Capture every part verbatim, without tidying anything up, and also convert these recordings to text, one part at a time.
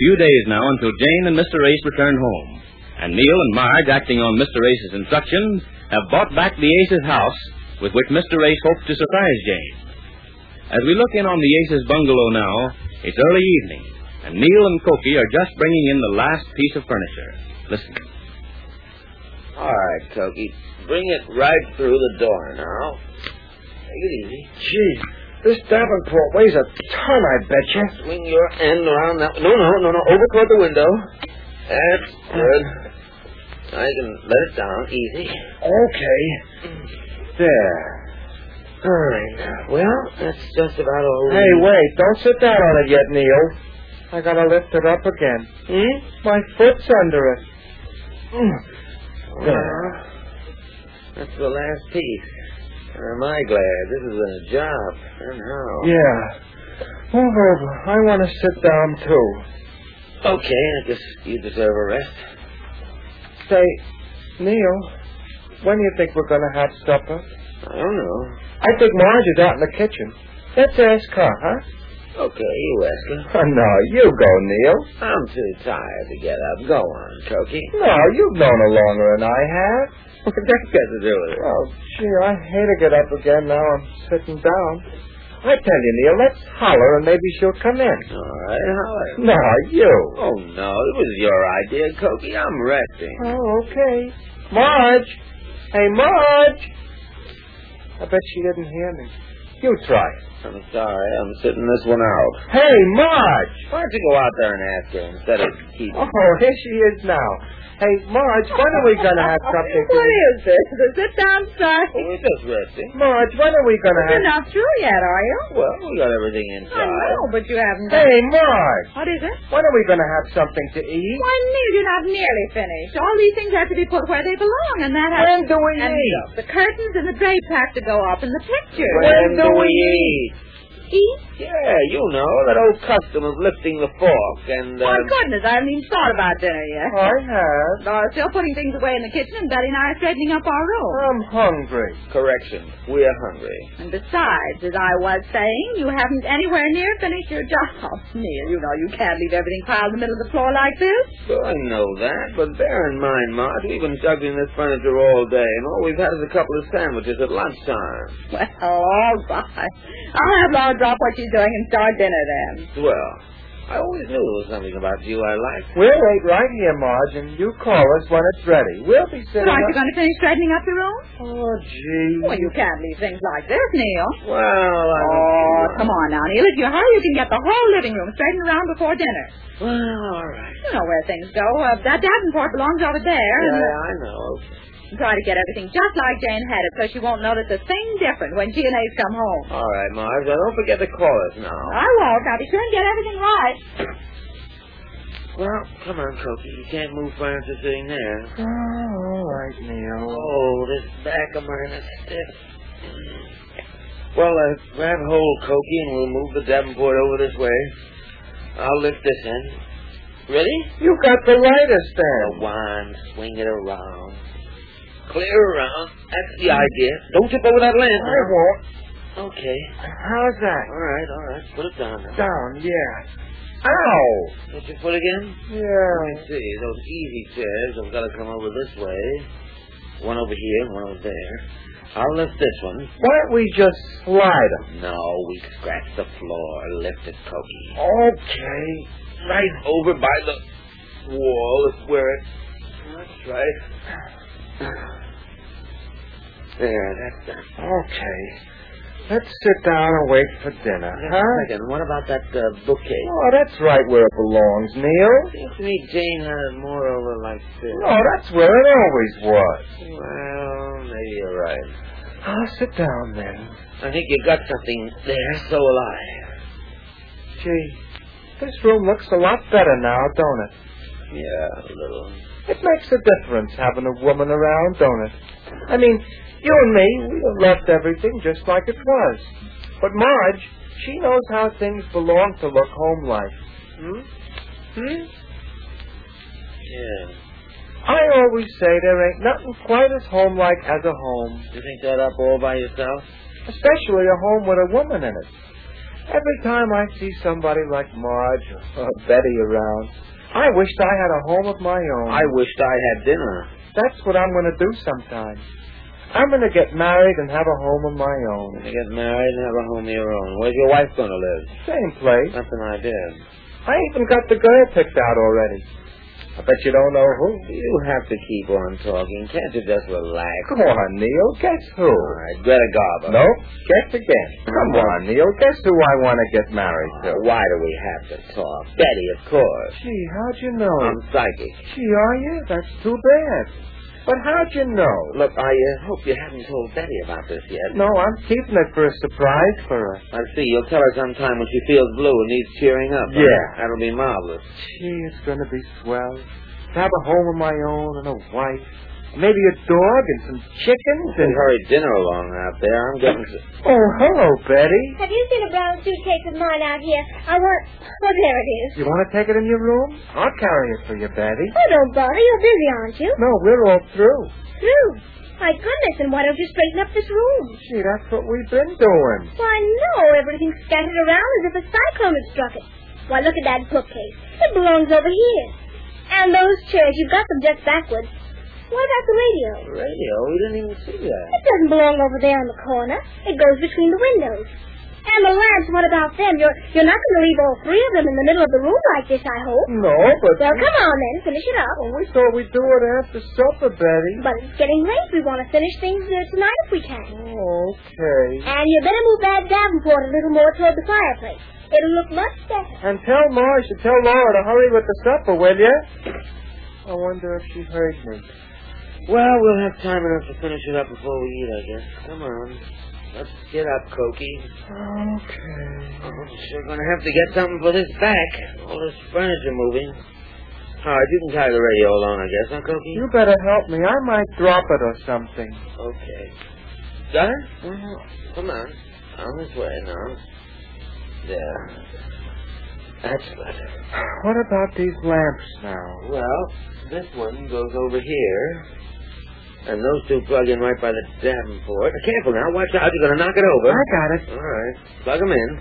few days now until Jane and Mister Ace return home. And Neil and Marge, acting on Mister Ace's instructions, have bought back the Ace's house with which Mister Ace hopes to surprise Jane. As we look in on the Ace's bungalow now, it's early evening, and Neil and Cokie are just bringing in the last piece of furniture. Listen. All right, Cokie. Bring it right through the door now. Take it easy. Gee, this Davenport weighs a ton, I bet you. Swing your end around that... No, no, no, no. Over toward the window. That's good. Now you can let it down. Easy. Okay. There. All right. Well, that's just about all. Hey, wait. Don't sit down on it yet, Neil. I gotta lift it up again. Hmm? My foot's under it. Well, that's the last piece. Am I glad? This has been a job. And how? Yeah. Move over. I want to sit down, too. Okay, I guess you deserve a rest. Say, Neil, when do you think we're going to have supper? I don't know. I think Marge is out in the kitchen. Let's ask her, huh? Okay, you ask her. Oh, no, you go, Neil. I'm too tired to get up. Go on, Cokie. No, you've known her longer than I have. What's that got to do with it? Oh, gee, I hate to get up again now I'm sitting down. I tell you, Neil, let's holler and maybe she'll come in. All right, holler. No, you. Oh, no, it was your idea, Cokie. I'm resting. Oh, okay. Marge! Hey, Marge! I bet she didn't hear me. You try. I'm sorry. I'm sitting this one out. Hey, Marge! Why don't you go out there and ask her instead of keeping... Oh, here she is now. Hey, Marge, when are we going to have something to... What is this? The sit-down side? Oh, we're just resting. Marge, when are we going to have... You're not through yet, are you? Well, we got everything inside. I know, but you haven't... Hey, Marge! What is it? When are we going to have something to eat? Why, Neil, you're not nearly finished. All these things have to be put where they belong, and that has... When do we and eat? The curtains and the drapes have to go up in the picture. When do we eat? Eat? Yeah, you know, that old custom of lifting the fork and... Uh... My goodness, I haven't even thought about dinner yet. I have. Laura's still putting things away in the kitchen, and Betty and I are straightening up our room. I'm hungry. Correction. We're hungry. And besides, as I was saying, you haven't anywhere near finished your job. Neil, you know you can't leave everything piled in the middle of the floor like this. Well, I know that, but bear in mind, Marge, we've been juggling this furniture all day, and all we've had is a couple of sandwiches at lunchtime. Well, all right. I'll have Laura drop what she's doing and start dinner then. Well, I always knew there was something about you I liked. We'll wait right here, Marge, and you call us when it's ready. We'll be sitting... Well, aren't up... you going to finish straightening up the room? Oh, gee. Well, you can't leave things like this, Neil. Well, I... Oh, come on now, Neil. If you hurry, you can get the whole living room straightened around before dinner. Well, all right. You know where things go. Uh, that Davenport belongs over there. Yeah, and, yeah, I know. Try to get everything just like Jane had it, so she won't notice a thing different when she and Ace come home. All right, Marge. Now, don't forget to call us now. I won't. I'll be sure and get everything right. Well, come on, Cokie. You can't move furniture sitting there. Oh, all right, Neil. Oh, this back of mine is stiff. Well, uh, grab hold, Cokie, and we'll move the Davenport over this way. I'll lift this end. Ready? You got the lighter stand. Go on, swing it around. Clear around. That's the idea. Don't tip over that lamp. I won't. Okay. How's that? All right, all right. Put it down now. Down, yeah. Ow! Hit your foot again? Yeah. Let me see. Those easy chairs have got to come over this way. One over here, one over there. I'll lift this one. Why don't we just slide them? No, we scratch the floor. Lift it, Cokie. Okay. Right over by the wall is where it... That's right. There, that's done. Okay. Let's sit down and wait for dinner, Just huh? a second. What about that uh, bouquet? Oh, that's right where it belongs, Neil. Seems to me Jane had it more over like this. Oh, that's where it always was. Well, maybe you're right. I'll sit down then. I think you got something there, so will I. Gee, this room looks a lot better now, don't it? Yeah, a little. It makes a difference having a woman around, don't it? I mean, you and me, we have left everything just like it was. But Marge, she knows how things belong to look home-like. Hmm? Hmm? Yeah. I always say there ain't nothing quite as home-like as a home. You think that up all by yourself? Especially a home with a woman in it. Every time I see somebody like Marge or Betty around, I wished I had a home of my own. I wished I had dinner. That's what I'm going to do sometime. I'm going to get married and have a home of my own. You get married and have a home of your own. Where's your wife going to live? Same place. That's an idea. I even got the girl picked out already. I bet you don't know who. You have to keep on talking. Can't you just relax? Come on, Neil. Guess who? All right, Greta Garbo. No, guess again. Come on, Neil. Guess who I want to get married to. Uh, why do we have to talk? Betty, of course. Gee, how'd you know? I'm psychic. Gee, are you? That's too bad. But how'd you know? Look, I uh, hope you haven't told Betty about this yet. No, I'm keeping it for a surprise for her. I see. You'll tell her sometime when she feels blue and needs cheering up. Yeah. Huh? That'll be marvelous. Gee, it's going to be swell. To have a home of my own and a wife. Maybe a dog and some chickens and... hurry dinner along out there. I'm getting... Oh, hello, Betty. Have you seen a brown suitcase of mine out here? I want... Oh, there it is. You want to take it in your room? I'll carry it for you, Betty. Oh, don't bother. You're busy, aren't you? No, we're all through. Through? My goodness, and why don't you straighten up this room? Gee, that's what we've been doing. Why, no. Everything's scattered around as if a cyclone had struck it. Why, look at that bookcase. It belongs over here. And those chairs, you've got them just backwards. What about the radio? Radio? We didn't even see that. It doesn't belong over there in the corner. It goes between the windows. And the lamps, what about them? You're you're not going to leave all three of them in the middle of the room like this, I hope. No, but... Well, come on then. Finish it up. Well, we thought we'd do it after supper, Betty. But it's getting late. We want to finish things uh, tonight if we can. Okay. And you better move that Davenport a little more toward the fireplace. It'll look much better. And tell Marge to tell Laura to hurry with the supper, will you? I wonder if she heard me. Well, we'll have time enough to finish it up before we eat, I guess. Come on. Let's get up, Cokie. Okay. Oh, we're sure going to have to get something for this back. All this furniture moving. All right, you can carry the radio along, I guess, huh, Cokie? You better help me. I might drop it or something. Okay. Got it? Mm-hmm. Come on. On this way now. There. That's better. What about these lamps now? Well, this one goes over here. And those two plug in right by the Davenport. Careful now. Watch out. You're going to knock it over. I got it. All right. Plug them in.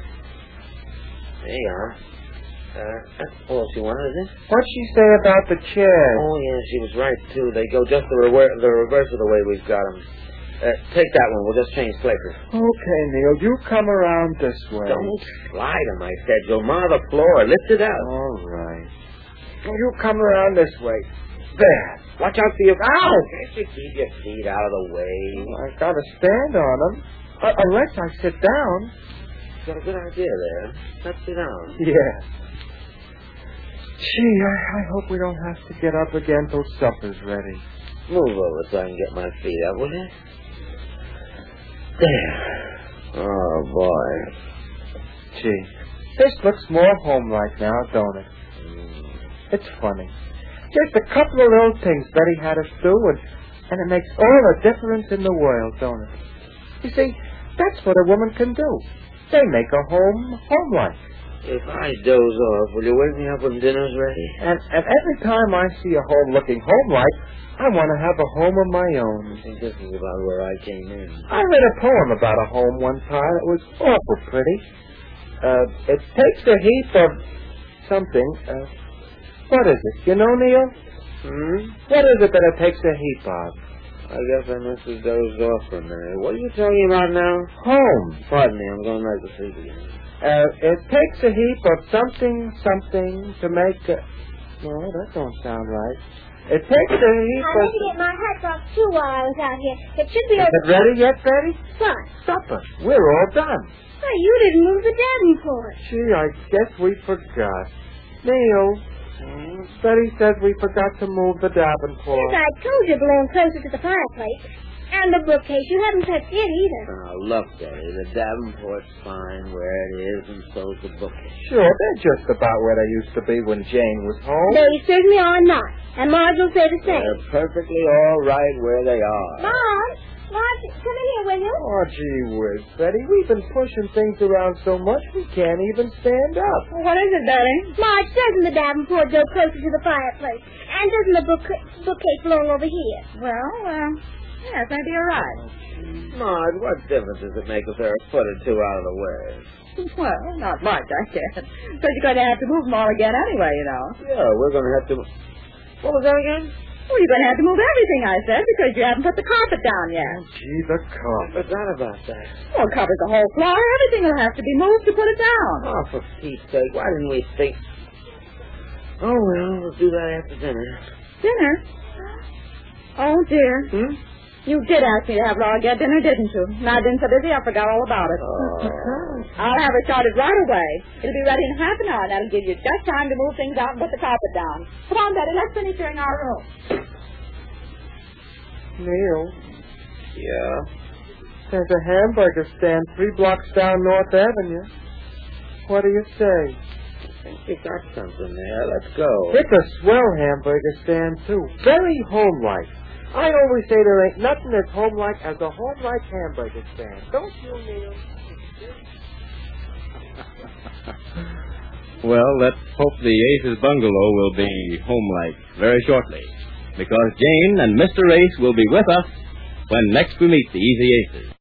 There you are. Uh, that's all she wanted, is it? What'd she say about the chairs? Oh, yeah. She was right, too. They go just the, rewer- the reverse of the way we've got them. Uh, take that one. We'll just change places. Okay, Neil. You come around this way. Don't slide them, I said. You'll mar the floor. Lift it up. All right. You come around this way. There. Watch out for your... Ow! Can't you keep your feet out of the way? I've got to stand on them. Uh, unless I sit down. You got a good idea there. Let's sit down. Yeah. Gee, I, I hope we don't have to get up again till supper's ready. Move over so I can get my feet up, will you? There. Oh, boy. Gee, this looks more home-like now, don't it? Mm. It's funny. Just a couple of little things Betty had us do, and, and it makes all the difference in the world, don't it? You see, that's what a woman can do. They make a home home-like. If I doze off, will you wake me up when dinner's ready? And, and every time I see a home looking home-like, I want to have a home of my own. I think this is about where I came in. I read a poem about a home one time. It was awful pretty. Uh, it takes a heap of something. Uh, what is it? You know, Neil? Hmm? What is it that it takes a heap of? I guess I must have dozed off for a minute. What are you talking about now? Home. Pardon me, I'm going back to sleep again. Uh, it takes a heap of something, something to make a... No, that don't sound right. It takes a heap I of... had to get my hat off, too, while I was out here. It should be Is over... it ready yet, Betty? What? Supper. We're all done. Why, you didn't move the Davenport. Gee, I guess we forgot. Neil, Hmm? Betty says we forgot to move the Davenport. Yes, I told you it belonged closer to the fireplace. And the bookcase. You haven't touched it either. Now, look, Betty, the Davenport's fine where it is, and so's the bookcase. Sure, they're just about where they used to be when Jane was home. They certainly are not. And Marge will say the same. They're perfectly all right where they are. Marge! Marge, come in here, will you? Oh, gee whiz, Betty, we've been pushing things around so much we can't even stand up. What is it, darling? Marge, doesn't the Davenport go closer to the fireplace? And doesn't the book bookcase belong over here? Well, uh, yes, maybe you're right. Marge, what difference does it make if they're a foot or two out of the way? Well, not much, I guess. Because you're going to have to move them all again anyway, you know. Yeah, we're going to have to... What was that again? Well, you're going to have to move everything, I said, because you haven't put the carpet down yet. Gee, the carpet. I forgot about that. Well, it covers the whole floor. Everything will have to be moved to put it down. Oh, for Pete's sake, why didn't we think... Oh, well, we'll do that after dinner. Dinner? Oh, dear. Hmm? You did ask me to have Laura get dinner, didn't you? And I've been so busy I forgot all about it. Oh. I'll have her started right away. It'll be ready in half an hour. That'll give you just time to move things out and put the carpet down. Come on, Betty, let's finish during our room. Neil, Yeah? there's a hamburger stand three blocks down North Avenue. What do you say? I think you got something there. Let's go. It's a swell hamburger stand, too. Very home-like. I always say there ain't nothing as home-like as a home-like hamburger stand. Don't you, Neil? Well, let's hope the Aces bungalow will be home-like very shortly, because Jane and Mister Ace will be with us when next we meet the Easy Aces.